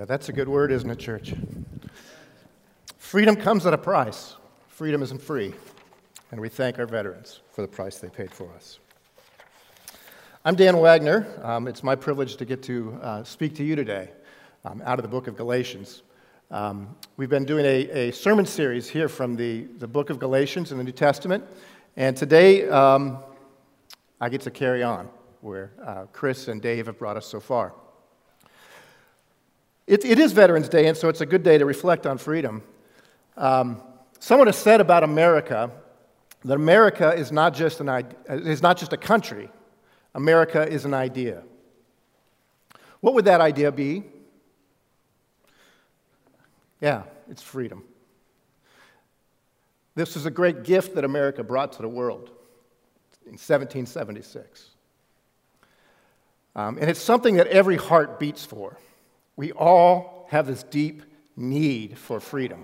Yeah, that's a good word, isn't it, church? Freedom comes at a price. Freedom isn't free. And we thank our veterans for the price they paid for us. I'm Dan Wagner. It's my privilege to get to speak to you today out of the book of Galatians. We've been doing a sermon series here from the book of Galatians in the New Testament. And today, I get to carry on where Chris and Dave have brought us so far. It is Veterans Day, and so it's a good day to reflect on freedom. Someone has said about America that America is not just a country. America is an idea. What would that idea be? Yeah, it's freedom. This is a great gift that America brought to the world in 1776. And it's something that every heart beats for. We all have this deep need for freedom.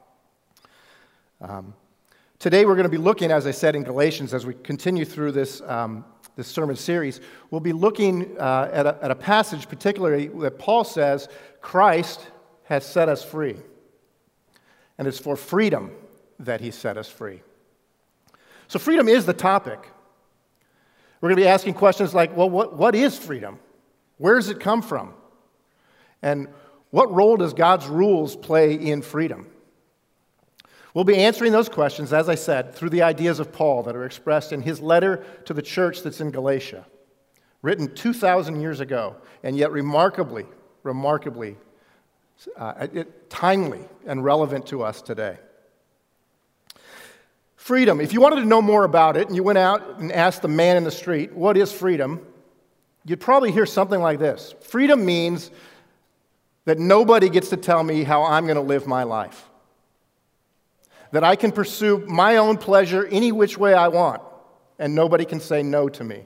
Today we're going to be looking, as I said, in Galatians, as we continue through this sermon series, we'll be looking at a passage particularly that Paul says, Christ has set us free. And it's for freedom that he set us free. So freedom is the topic. We're going to be asking questions like, well, what is freedom? Where does it come from? And what role does God's rules play in freedom? We'll be answering those questions, as I said, through the ideas of Paul that are expressed in his letter to the church that's in Galatia, written 2,000 years ago, and yet remarkably timely and relevant to us today. Freedom. If you wanted to know more about it, and you went out and asked the man in the street, what is freedom? You'd probably hear something like this. Freedom means that nobody gets to tell me how I'm going to live my life. That I can pursue my own pleasure any which way I want, and nobody can say no to me.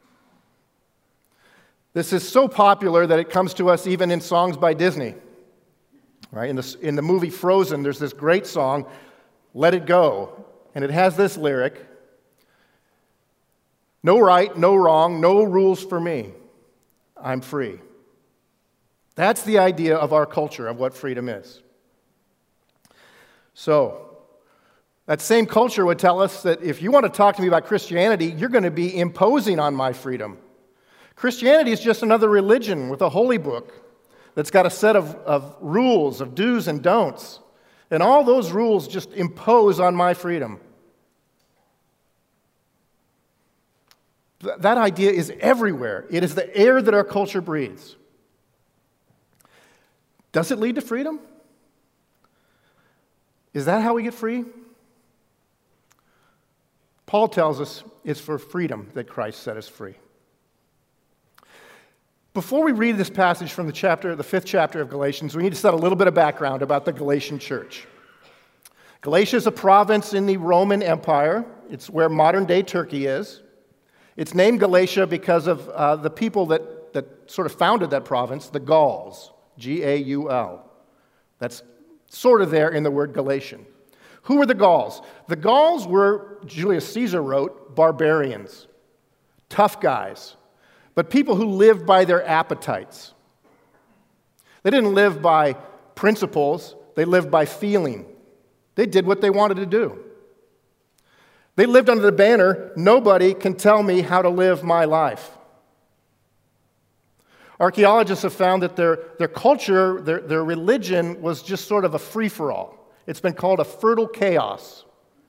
This is so popular that it comes to us even in songs by Disney. Right? In the movie Frozen, there's this great song, Let It Go, and it has this lyric, no right, no wrong, no rules for me. I'm free. That's the idea of our culture, of what freedom is. So, that same culture would tell us that if you want to talk to me about Christianity, you're going to be imposing on my freedom. Christianity is just another religion with a holy book that's got a set of rules, of do's and don'ts. And all those rules just impose on my freedom. That idea is everywhere. It is the air that our culture breathes. Does it lead to freedom? Is that how we get free? Paul tells us it's for freedom that Christ set us free. Before we read this passage from the 5th chapter of Galatians, we need to set a little bit of background about the Galatian church. Galatia is a province in the Roman Empire. It's where modern-day Turkey is. It's named Galatia because of the people that sort of founded that province, the Gauls, G-A-U-L. That's sort of there in the word Galatian. Who were the Gauls? The Gauls were, Julius Caesar wrote, barbarians, tough guys, but people who lived by their appetites. They didn't live by principles, they lived by feeling. They did what they wanted to do. They lived under the banner, nobody can tell me how to live my life. Archaeologists have found that their culture, their religion was just sort of a free-for-all. It's been called a fertile chaos.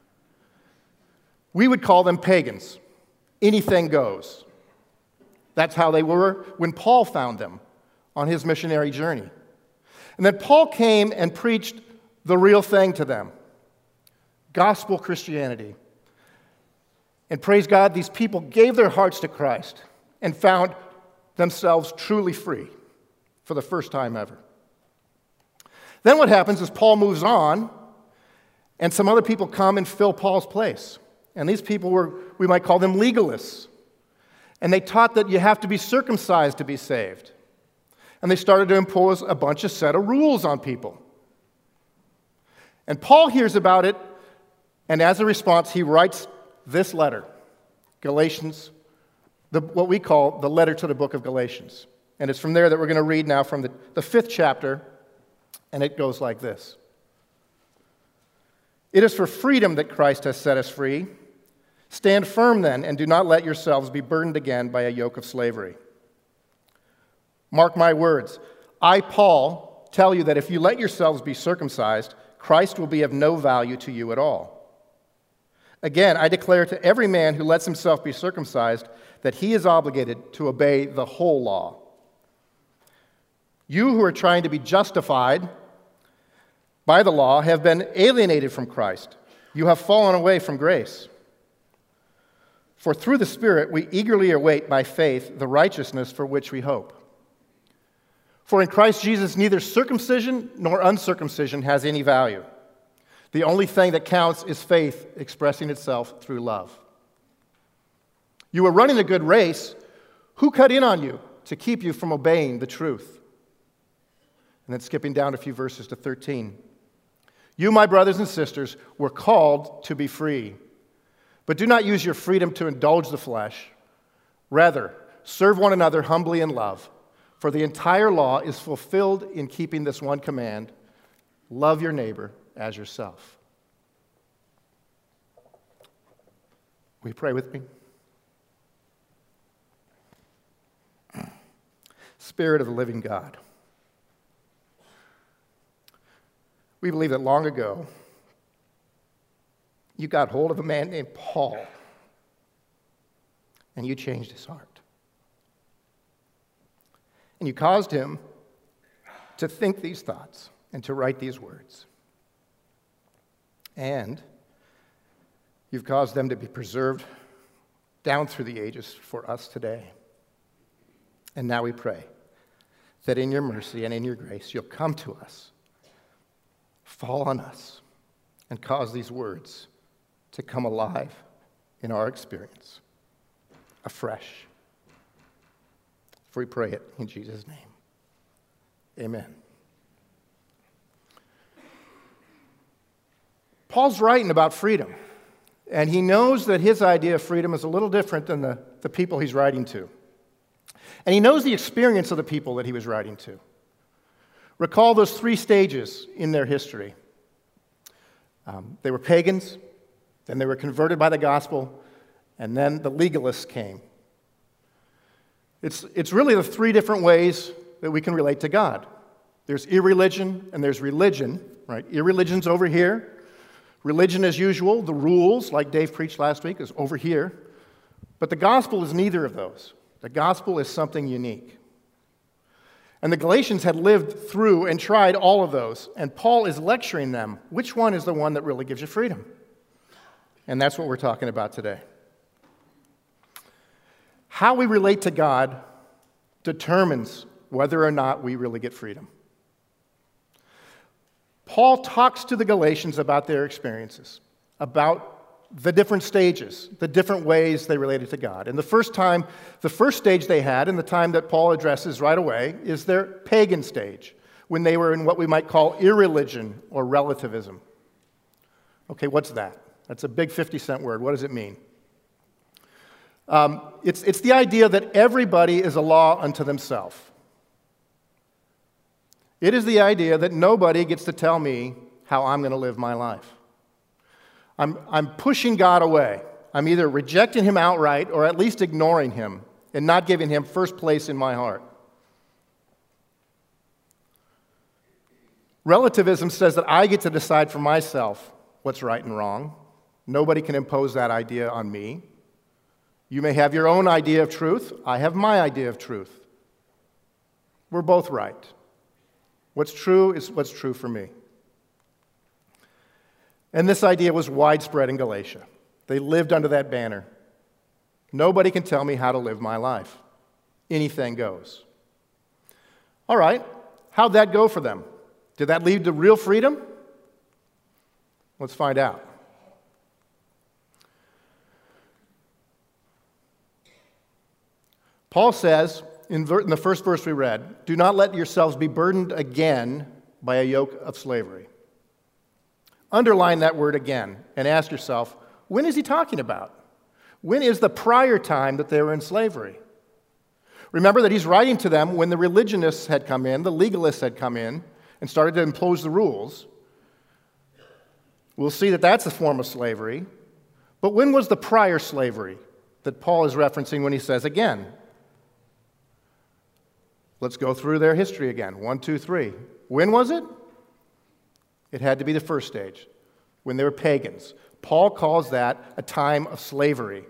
We would call them pagans. Anything goes. That's how they were when Paul found them on his missionary journey. And then Paul came and preached the real thing to them, gospel Christianity. And praise God, these people gave their hearts to Christ and found themselves truly free for the first time ever. Then what happens is Paul moves on, and some other people come and fill Paul's place. And these people were, we might call them legalists. And they taught that you have to be circumcised to be saved. And they started to impose a bunch of set of rules on people. And Paul hears about it, and as a response, he writes this letter, Galatians, what we call the letter to the book of Galatians. And it's from there that we're going to read now from the 5th chapter And it goes like this. It is for freedom that Christ has set us free. Stand firm then, and do not let yourselves be burdened again by a yoke of slavery. Mark my words. I, Paul, tell you that if you let yourselves be circumcised, Christ will be of no value to you at all. Again, I declare to every man who lets himself be circumcised that he is obligated to obey the whole law. You who are trying to be justified by the law have been alienated from Christ. You have fallen away from grace. For through the Spirit we eagerly await by faith the righteousness for which we hope. For in Christ Jesus neither circumcision nor uncircumcision has any value. The only thing that counts is faith expressing itself through love. You were running a good race. Who cut in on you to keep you from obeying the truth? And then skipping down a few verses to 13. You, my brothers and sisters, were called to be free. But do not use your freedom to indulge the flesh. Rather, serve one another humbly in love. For the entire law is fulfilled in keeping this one command: love your neighbor as yourself. Will you pray with me? Spirit of the living God, we believe that long ago you got hold of a man named Paul and you changed his heart. And you caused him to think these thoughts and to write these words. And you've caused them to be preserved down through the ages for us today. And now we pray that in your mercy and in your grace, you'll come to us, fall on us, and cause these words to come alive in our experience afresh. For we pray it in Jesus' name. Amen. Paul's writing about freedom, and he knows that his idea of freedom is a little different than the people he's writing to. And he knows the experience of the people that he was writing to. Recall those 3 stages in their history. They were pagans, then they were converted by the gospel, and then the legalists came. It's really the 3 different ways that we can relate to God. There's irreligion and there's religion, right? Irreligion's over here. Religion as usual, the rules, like Dave preached last week, is over here. But the gospel is neither of those. The gospel is something unique. And the Galatians had lived through and tried all of those. And Paul is lecturing them. Which one is the one that really gives you freedom? And that's what we're talking about today. How we relate to God determines whether or not we really get freedom. Paul talks to the Galatians about their experiences, about the different stages, the different ways they related to God. And the first stage they had, and the time that Paul addresses right away, is their pagan stage, when they were in what we might call irreligion or relativism. Okay, what's that? That's a big 50-cent word. What does it mean? It's the idea that everybody is a law unto themselves. It is the idea that nobody gets to tell me how I'm going to live my life. I'm pushing God away. I'm either rejecting him outright or at least ignoring him and not giving him first place in my heart. Relativism says that I get to decide for myself what's right and wrong. Nobody can impose that idea on me. You may have your own idea of truth. I have my idea of truth. We're both right. What's true is what's true for me. And this idea was widespread in Galatia. They lived under that banner. Nobody can tell me how to live my life. Anything goes. All right, how'd that go for them? Did that lead to real freedom? Let's find out. Paul says, in the first verse we read, do not let yourselves be burdened again by a yoke of slavery. Underline that word again and ask yourself, when is he talking about? When is the prior time that they were in slavery? Remember that he's writing to them when the religionists had come in, the legalists had come in, and started to impose the rules, we'll see that that's a form of slavery. But when was the prior slavery that Paul is referencing when he says again? Let's go through their history again. 1, 2, 3. When was it? It had to be the first stage, when they were pagans. Paul calls that a time of slavery.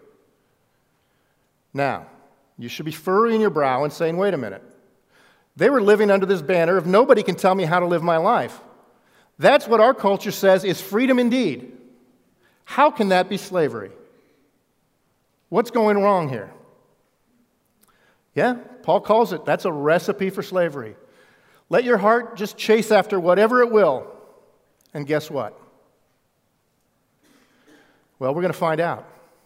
Now, you should be furrowing your brow and saying, wait a minute. They were living under this banner of nobody can tell me how to live my life. That's what our culture says is freedom indeed. How can that be slavery? What's going wrong here? Yeah, Paul calls it. That's a recipe for slavery. Let your heart just chase after whatever it will. And guess what? Well, we're going to find out.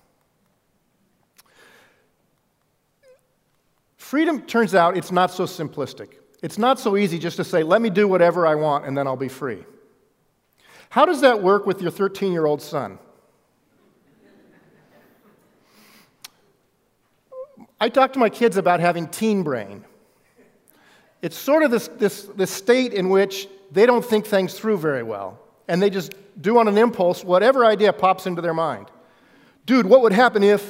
Freedom, turns out, it's not so simplistic. It's not so easy just to say, let me do whatever I want and then I'll be free. How does that work with your 13-year-old son? I talk to my kids about having teen brain. It's sort of this state in which they don't think things through very well, and they just do on an impulse whatever idea pops into their mind. Dude, what would happen if?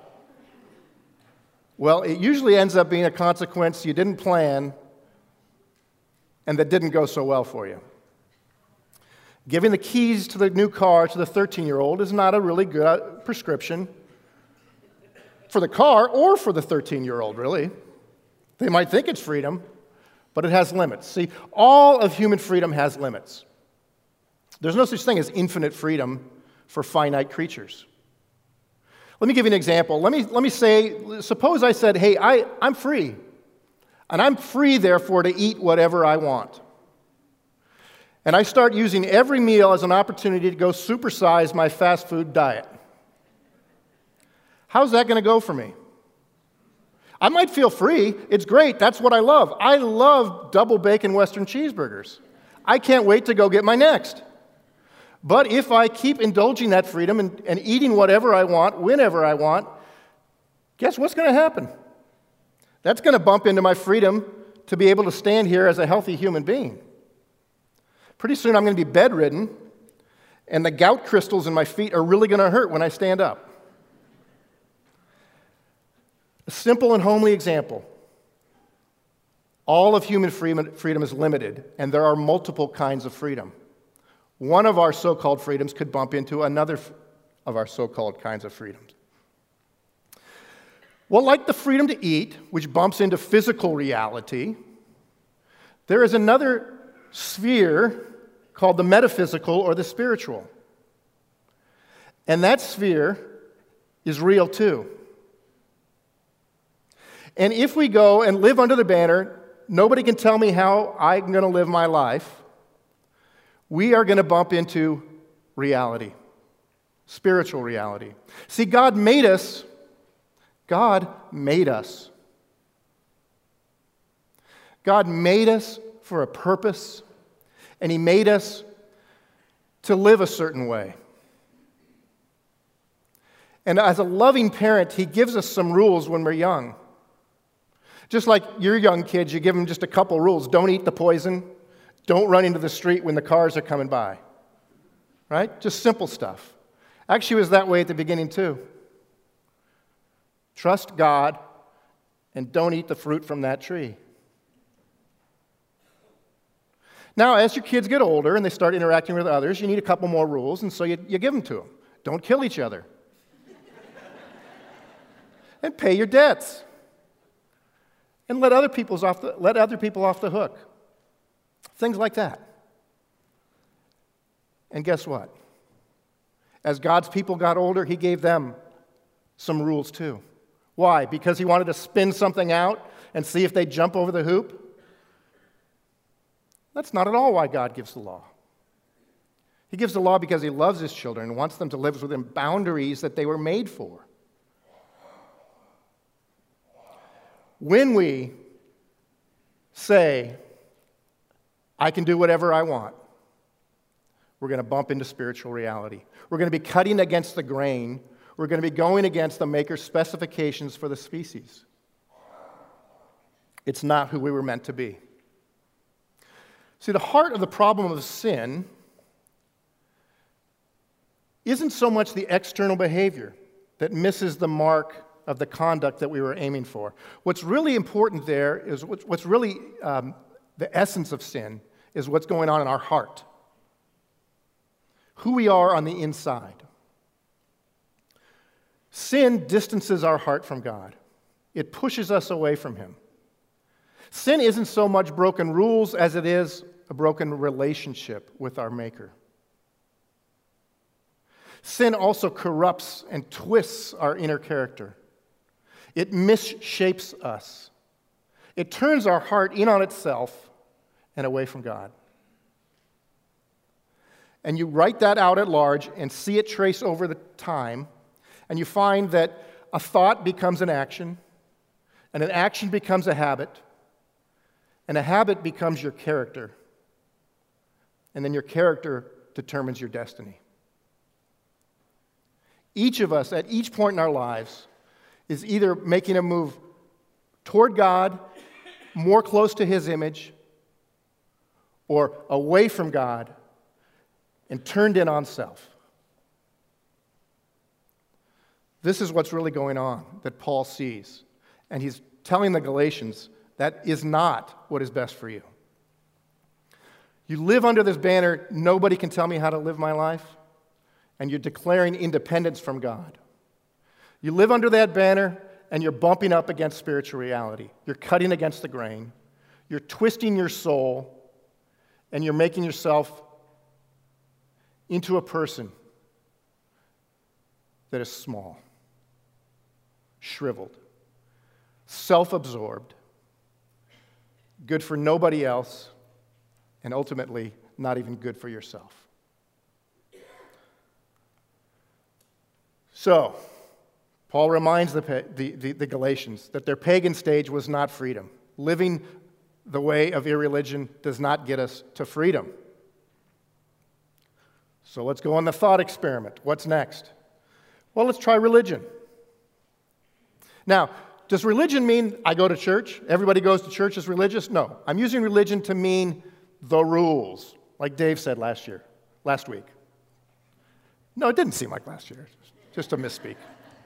Well, it usually ends up being a consequence you didn't plan and that didn't go so well for you. Giving the keys to the new car to the 13-year-old is not a really good prescription for the car or for the 13-year-old, really. They might think it's freedom, but it has limits. See, all of human freedom has limits. There's no such thing as infinite freedom for finite creatures. Let me give you an example. Let me say, suppose I said, hey, I'm free, and I'm free, therefore, to eat whatever I want. And I start using every meal as an opportunity to go supersize my fast food diet. How's that going to go for me? I might feel free. It's great. That's what I love. I love double bacon Western cheeseburgers. I can't wait to go get my next. But if I keep indulging that freedom and eating whatever I want, whenever I want, guess what's going to happen? That's going to bump into my freedom to be able to stand here as a healthy human being. Pretty soon I'm going to be bedridden, and the gout crystals in my feet are really going to hurt when I stand up. A simple and homely example. All of human freedom is limited, and there are multiple kinds of freedom. One of our so-called freedoms could bump into another of our so-called kinds of freedoms. Well, like the freedom to eat, which bumps into physical reality, there is another sphere called the metaphysical or the spiritual. And that sphere is real too. And if we go and live under the banner, nobody can tell me how I'm going to live my life, we are going to bump into reality, spiritual reality. See, God made us. God made us. God made us for a purpose, and He made us to live a certain way. And as a loving parent, He gives us some rules when we're young. Just like your young kids, you give them just a couple rules. Don't eat the poison. Don't run into the street when the cars are coming by. Right? Just simple stuff. Actually, it was that way at the beginning, too. Trust God and don't eat the fruit from that tree. Now, as your kids get older and they start interacting with others, you need a couple more rules, and so you give them to them. Don't kill each other. And pay your debts. And let other people off the hook. Things like that. And guess what? As God's people got older, He gave them some rules too. Why? Because He wanted to spin something out and see if they'd jump over the hoop? That's not at all why God gives the law. He gives the law because He loves His children and wants them to live within boundaries that they were made for. When we say, I can do whatever I want, we're going to bump into spiritual reality. We're going to be cutting against the grain. We're going to be going against the Maker's specifications for the species. It's not who we were meant to be. See, the heart of the problem of sin isn't so much the external behavior that misses the mark of the conduct that we were aiming for. What's really important there is what's really the essence of sin is what's going on in our heart, who we are on the inside. Sin distances our heart from God. It pushes us away from Him. Sin isn't so much broken rules as it is a broken relationship with our Maker. Sin also corrupts and twists our inner character. It misshapes us. It turns our heart in on itself and away from God. And you write that out at large and see it trace over the time, and you find that a thought becomes an action, and an action becomes a habit, and a habit becomes your character, and then your character determines your destiny. Each of us, at each point in our lives, is either making a move toward God, more close to His image, or away from God and turned in on self. This is what's really going on that Paul sees. And he's telling the Galatians that is not what is best for you. You live under this banner, nobody can tell me how to live my life, and you're declaring independence from God. You live under that banner, and you're bumping up against spiritual reality. You're cutting against the grain. You're twisting your soul, and you're making yourself into a person that is small, shriveled, self-absorbed, good for nobody else, and ultimately not even good for yourself. So, Paul reminds the Galatians that their pagan stage was not freedom. Living the way of irreligion does not get us to freedom. So let's go on the thought experiment. What's next? Well, let's try religion. Now, does religion mean I go to church? Everybody goes to church is religious? No. I'm using religion to mean the rules, like Dave said last week. No, it didn't seem like last year. Just a misspeak.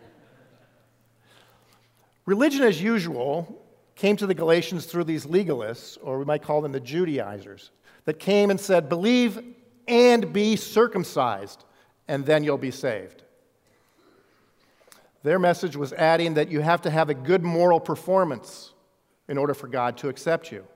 Religion, as usual, came to the Galatians through these legalists, or we might call them the Judaizers, that came and said, believe and be circumcised, and then you'll be saved. Their message was adding that you have to have a good moral performance in order for God to accept you.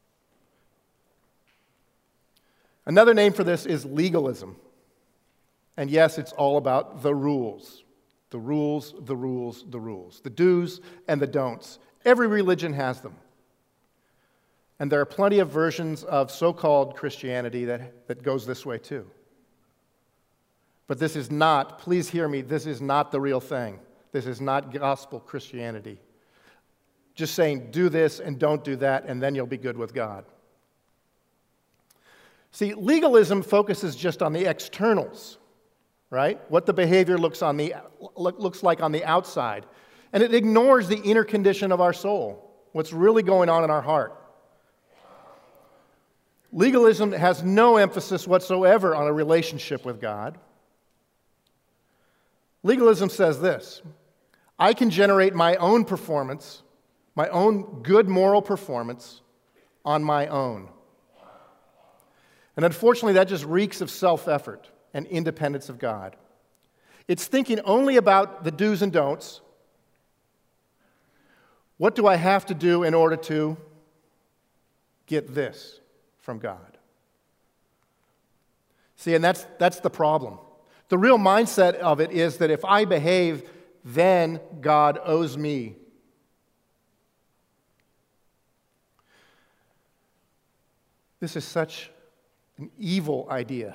Another name for this is legalism. And yes, it's all about the rules. The rules, the rules, the rules. The do's and the don'ts. Every religion has them. And there are plenty of versions of so-called Christianity that goes this way too. But this is not, please hear me, this is not the real thing. This is not gospel Christianity. Just saying, do this and don't do that, and then you'll be good with God. See, legalism focuses just on the externals, right? What the behavior looks like on the outside. And it ignores the inner condition of our soul, what's really going on in our heart. Legalism has no emphasis whatsoever on a relationship with God. Legalism says this: I can generate my own performance, my own good moral performance on my own. And unfortunately, that just reeks of self-effort and independence of God. It's thinking only about the do's and don'ts. What do I have to do in order to get this from God? See, and that's the problem. The real mindset of it is that if I behave, then God owes me. This is such an evil idea.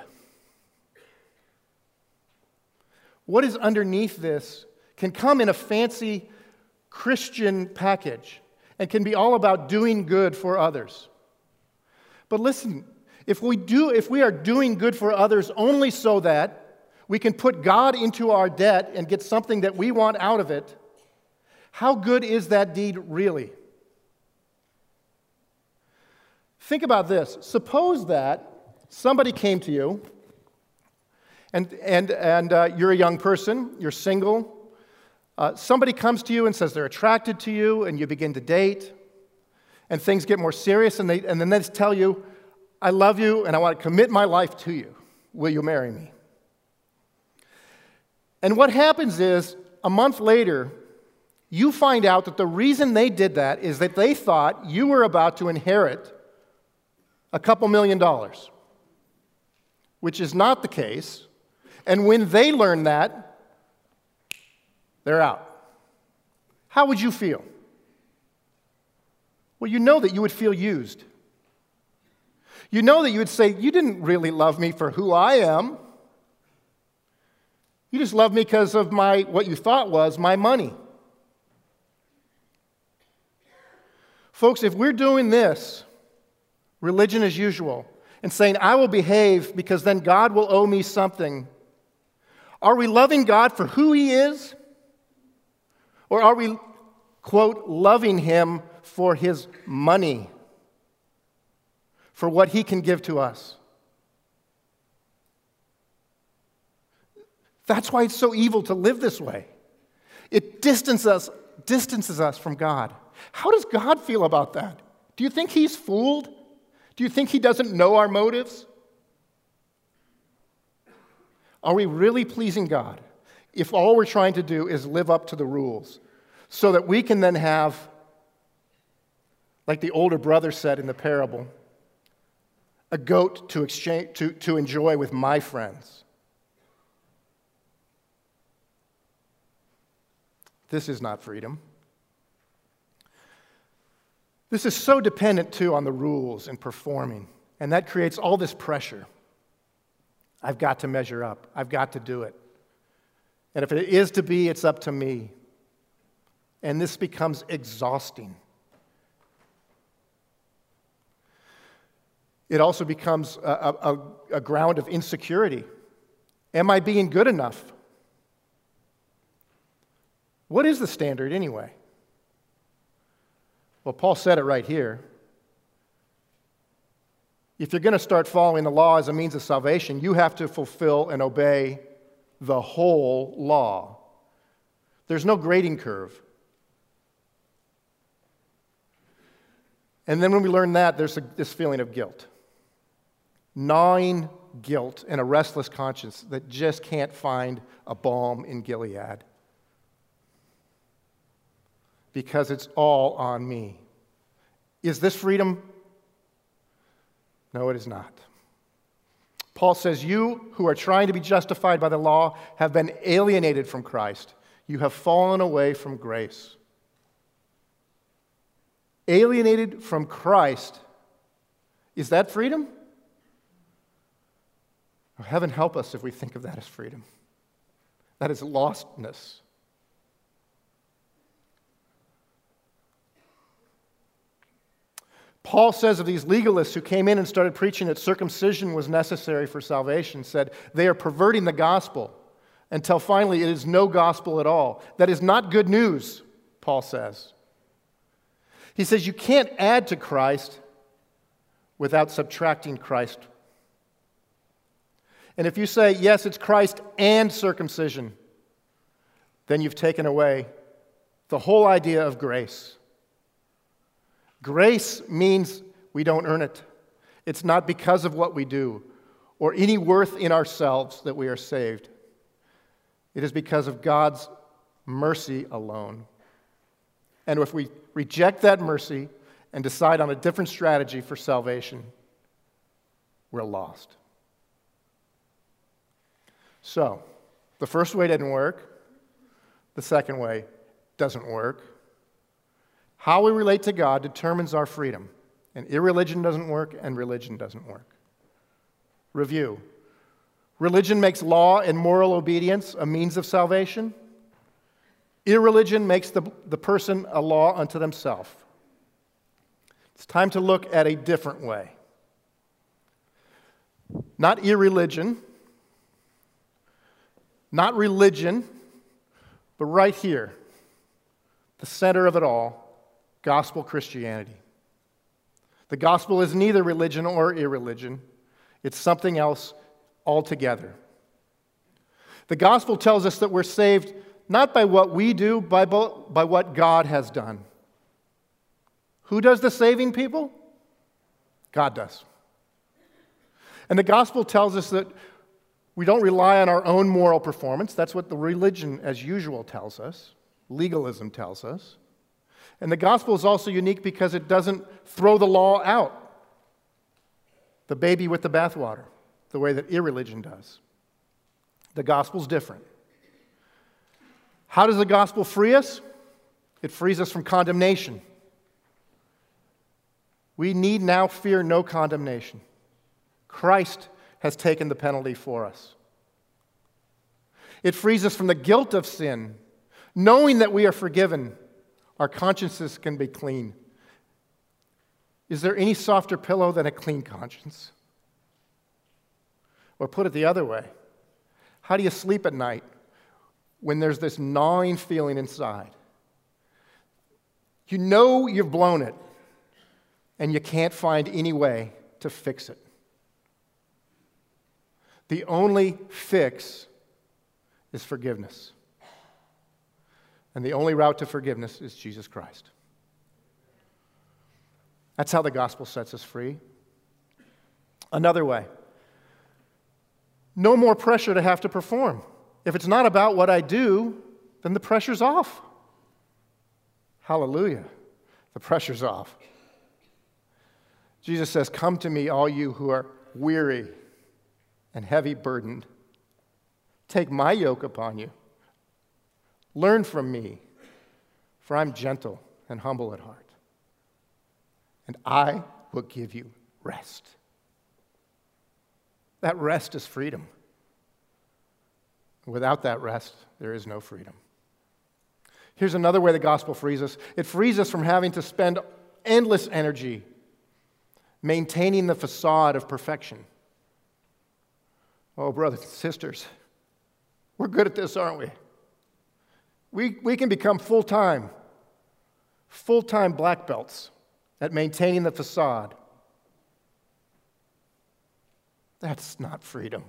What is underneath this can come in a fancy Christian package and can be all about doing good for others. But listen, if we are doing good for others only so that we can put God into our debt and get something that we want out of it, how good is that deed really? Think about this. Suppose that somebody came to you, and you're a young person, you're single. Somebody comes to you and says they're attracted to you, and you begin to date, and things get more serious, and then they tell you, I love you, and I want to commit my life to you. Will you marry me? And what happens is, a month later, you find out that the reason they did that is that they thought you were about to inherit a couple $1 million, which is not the case. And when they learn that, they're out. How would you feel? Well, you know that you would feel used. You know that you would say, you didn't really love me for who I am. You just loved me because of what you thought was my money. Folks, if we're doing this, religion as usual, and saying, I will behave because then God will owe me something, are we loving God for who He is? Or are we, quote, loving Him for His money, for what He can give to us? That's why it's so evil to live this way. It distances us from God. How does God feel about that? Do you think He's fooled? Do you think He doesn't know our motives? Are we really pleasing God if all we're trying to do is live up to the rules so that we can then have, like the older brother said in the parable, a goat to enjoy with my friends? This is not freedom. This is so dependent, too, on the rules and performing. And that creates all this pressure. I've got to measure up. I've got to do it. And if it is to be, it's up to me. And this becomes exhausting. It also becomes a ground of insecurity. Am I being good enough? What is the standard anyway? Well, Paul said it right here. If you're going to start following the law as a means of salvation, you have to fulfill and obey the whole law. There's no grading curve. And then when we learn that, there's this feeling of guilt. Gnawing guilt and a restless conscience that just can't find a balm in Gilead. Because it's all on me. Is this freedom? No, it is not. Paul says, you who are trying to be justified by the law have been alienated from Christ. You have fallen away from grace. Alienated from Christ. Is that freedom? Oh, heaven help us if we think of that as freedom. That is lostness. Paul says of these legalists who came in and started preaching that circumcision was necessary for salvation, said they are perverting the gospel until finally it is no gospel at all. That is not good news, Paul says. He says you can't add to Christ without subtracting Christ. And if you say, yes, it's Christ and circumcision, then you've taken away the whole idea of grace. Grace means we don't earn it. It's not because of what we do or any worth in ourselves that we are saved. It is because of God's mercy alone. And if we reject that mercy and decide on a different strategy for salvation, we're lost. So, the first way didn't work. The second way doesn't work. How we relate to God determines our freedom. And irreligion doesn't work, and religion doesn't work. Review. Religion makes law and moral obedience a means of salvation. Irreligion makes the person a law unto themselves. It's time to look at a different way. Not irreligion, not religion, but right here, the center of it all, gospel Christianity. The gospel is neither religion or irreligion. It's something else altogether. The gospel tells us that we're saved not by what we do, by what God has done. Who does the saving, people? God does. And the gospel tells us that we don't rely on our own moral performance. That's what the religion as usual tells us. Legalism tells us. And the gospel is also unique because it doesn't throw the law out, the baby with the bathwater, the way that irreligion does. The gospel's different. How does the gospel free us? It frees us from condemnation. We need now fear no condemnation. Christ has taken the penalty for us. It frees us from the guilt of sin. Knowing that we are forgiven, our consciences can be clean. Is there any softer pillow than a clean conscience? Or put it the other way, how do you sleep at night when there's this gnawing feeling inside? You know you've blown it, and you can't find any way to fix it. The only fix is forgiveness. And the only route to forgiveness is Jesus Christ. That's how the gospel sets us free. Another way, no more pressure to have to perform. If it's not about what I do, then the pressure's off. Hallelujah. The pressure's off. Jesus says, "Come to me, all you who are weary and heavy burdened. Take my yoke upon you. Learn from me, for I'm gentle and humble at heart, and I will give you rest." That rest is freedom. Without that rest, there is no freedom. Here's another way the gospel frees us. It frees us from having to spend endless energy maintaining the facade of perfection. Oh, brothers and sisters, we're good at this, aren't we? We can become full-time black belts at maintaining the facade. That's not freedom.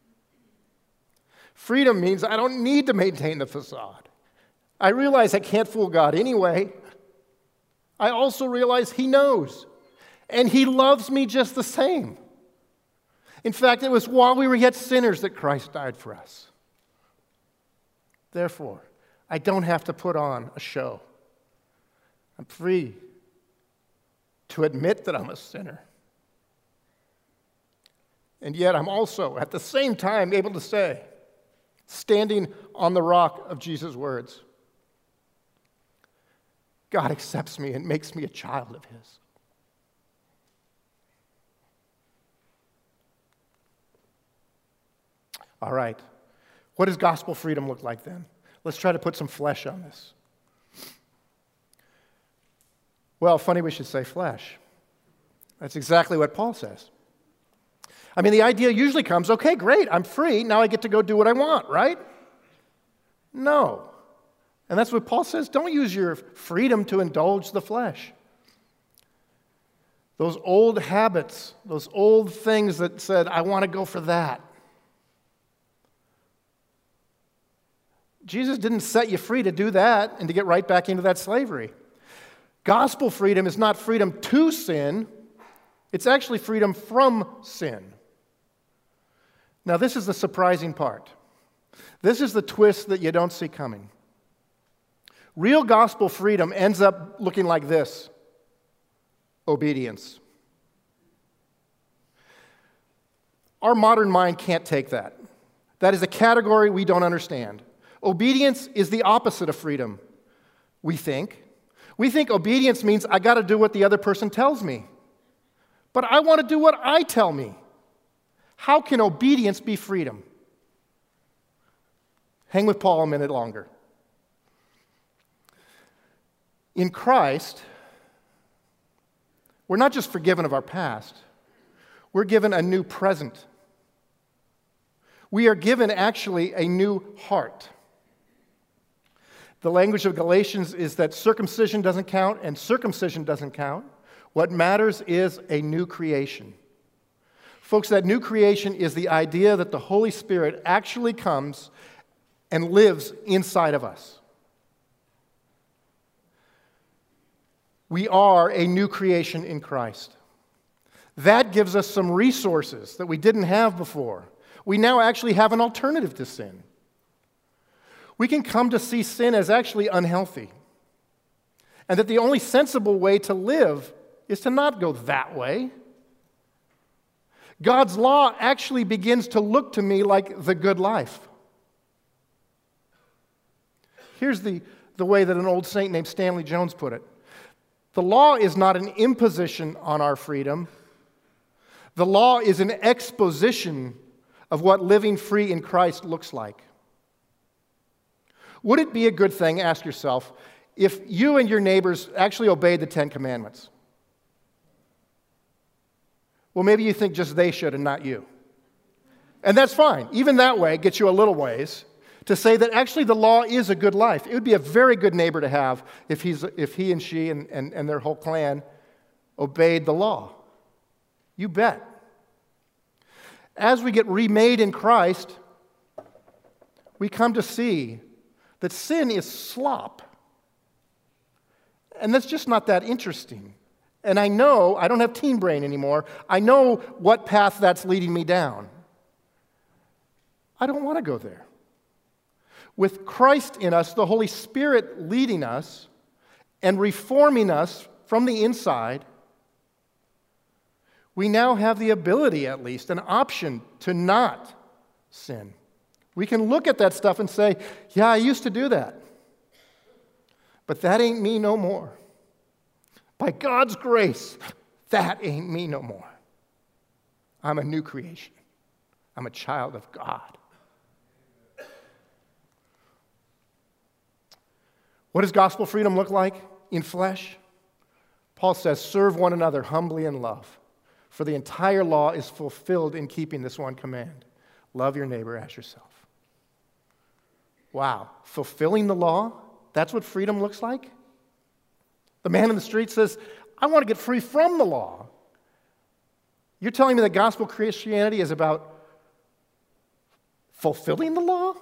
Freedom means I don't need to maintain the facade. I realize I can't fool God anyway. I also realize He knows, and He loves me just the same. In fact, it was while we were yet sinners that Christ died for us. Therefore, I don't have to put on a show. I'm free to admit that I'm a sinner. And yet I'm also, at the same time, able to say, standing on the rock of Jesus' words, God accepts me and makes me a child of His. All right. What does gospel freedom look like then? Let's try to put some flesh on this. Well, funny we should say flesh. That's exactly what Paul says. I mean, the idea usually comes, okay, great, I'm free, now I get to go do what I want, right? No. And that's what Paul says, don't use your freedom to indulge the flesh. Those old habits, those old things that said, I want to go for that. Jesus didn't set you free to do that and to get right back into that slavery. Gospel freedom is not freedom to sin, it's actually freedom from sin. Now, this is the surprising part. This is the twist that you don't see coming. Real gospel freedom ends up looking like this: obedience. Our modern mind can't take that. That is a category we don't understand. Obedience is the opposite of freedom, we think. We think obedience means I got to do what the other person tells me. But I want to do what I tell me. How can obedience be freedom? Hang with Paul a minute longer. In Christ, we're not just forgiven of our past, we're given a new present. We are given actually a new heart. The language of Galatians is that circumcision doesn't count and circumcision doesn't count. What matters is a new creation. Folks, that new creation is the idea that the Holy Spirit actually comes and lives inside of us. We are a new creation in Christ. That gives us some resources that we didn't have before. We now actually have an alternative to sin. We can come to see sin as actually unhealthy, and that the only sensible way to live is to not go that way. God's law actually begins to look to me like the good life. Here's the way that an old saint named Stanley Jones put it. The law is not an imposition on our freedom. The law is an exposition of what living free in Christ looks like. Would it be a good thing, ask yourself, if you and your neighbors actually obeyed the Ten Commandments? Well, maybe you think just they should and not you. And that's fine. Even that way gets you a little ways to say that actually the law is a good life. It would be a very good neighbor to have if he and she and their whole clan obeyed the law. You bet. As we get remade in Christ, we come to see that sin is slop. And that's just not that interesting. And I know, I don't have teen brain anymore. I know what path that's leading me down. I don't want to go there. With Christ in us, the Holy Spirit leading us and reforming us from the inside, we now have the ability, at least, an option to not sin. We can look at that stuff and say, yeah, I used to do that. But that ain't me no more. By God's grace, that ain't me no more. I'm a new creation. I'm a child of God. What does gospel freedom look like in flesh? Paul says, serve one another humbly in love, for the entire law is fulfilled in keeping this one command. Love your neighbor as yourself. Wow, fulfilling the law? That's what freedom looks like? The man in the street says, I want to get free from the law. You're telling me that gospel Christianity is about fulfilling the law?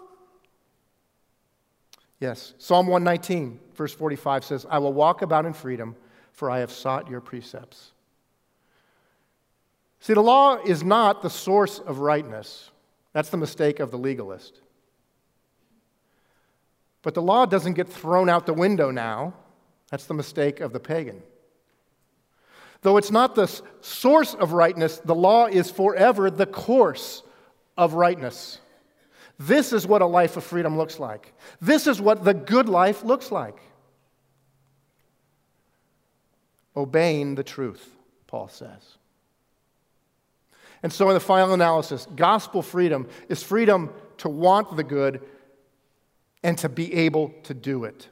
Yes. Psalm 119, verse 45 says, I will walk about in freedom, for I have sought your precepts. See, the law is not the source of rightness. That's the mistake of the legalist. But the law doesn't get thrown out the window now. That's the mistake of the pagan. Though it's not the source of rightness, the law is forever the course of rightness. This is what a life of freedom looks like. This is what the good life looks like. Obeying the truth, Paul says. And so in the final analysis, gospel freedom is freedom to want the good and to be able to do it.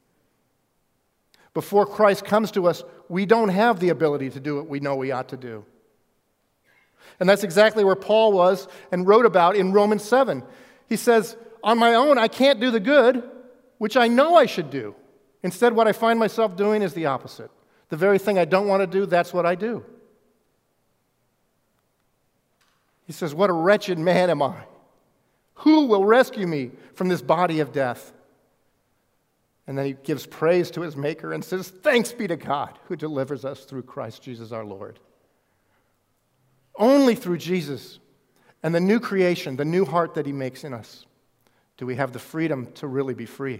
Before Christ comes to us, we don't have the ability to do what we know we ought to do. And that's exactly where Paul was and wrote about in Romans 7. He says, on my own, I can't do the good, which I know I should do. Instead, what I find myself doing is the opposite. The very thing I don't want to do, that's what I do. He says, what a wretched man am I? Who will rescue me from this body of death? And then he gives praise to his Maker and says, thanks be to God who delivers us through Christ Jesus our Lord. Only through Jesus and the new creation, the new heart that he makes in us, do we have the freedom to really be free.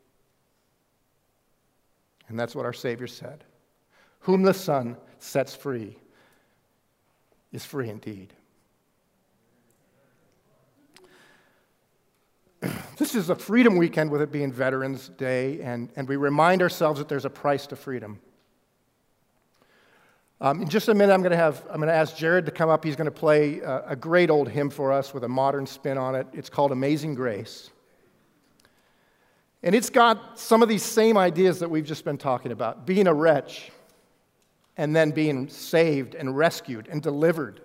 And that's what our Savior said. Whom the Son sets free is free indeed. This is a freedom weekend with it being Veterans Day, and we remind ourselves that there's a price to freedom. In just a minute, I'm going to ask Jared to come up. He's going to play a great old hymn for us with a modern spin on it. It's called Amazing Grace. And it's got some of these same ideas that we've just been talking about, being a wretch and then being saved and rescued and delivered,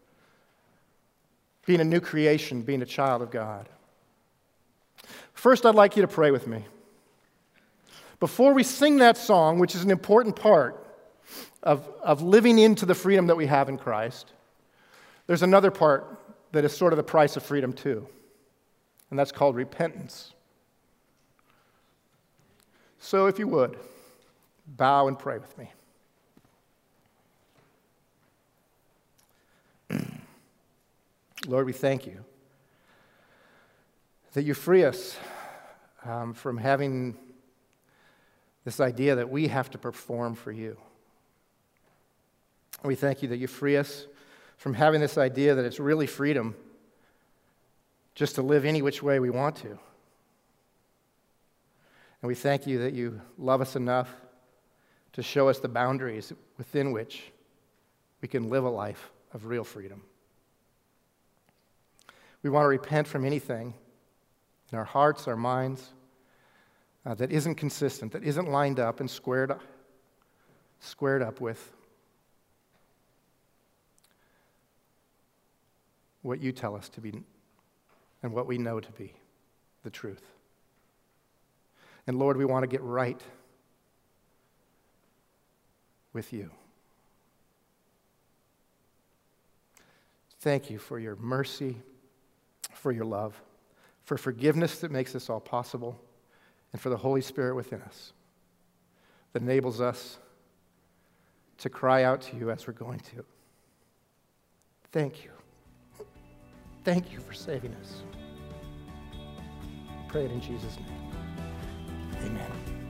being a new creation, being a child of God. First, I'd like you to pray with me. Before we sing that song, which is an important part, of living into the freedom that we have in Christ, there's another part that is sort of the price of freedom too, and that's called repentance. So if you would, bow and pray with me. Lord, we thank you that you free us from having this idea that we have to perform for you. We thank you that you free us from having this idea that it's really freedom just to live any which way we want to. And we thank you that you love us enough to show us the boundaries within which we can live a life of real freedom. We want to repent from anything in our hearts, our minds, that isn't consistent, that isn't lined up and squared up with what you tell us to be and what we know to be the truth. And Lord, we want to get right with you. Thank you for your mercy, for your love, for forgiveness that makes this all possible, and for the Holy Spirit within us that enables us to cry out to you as we're going to. Thank you. Thank you for saving us. I pray it in Jesus' name. Amen.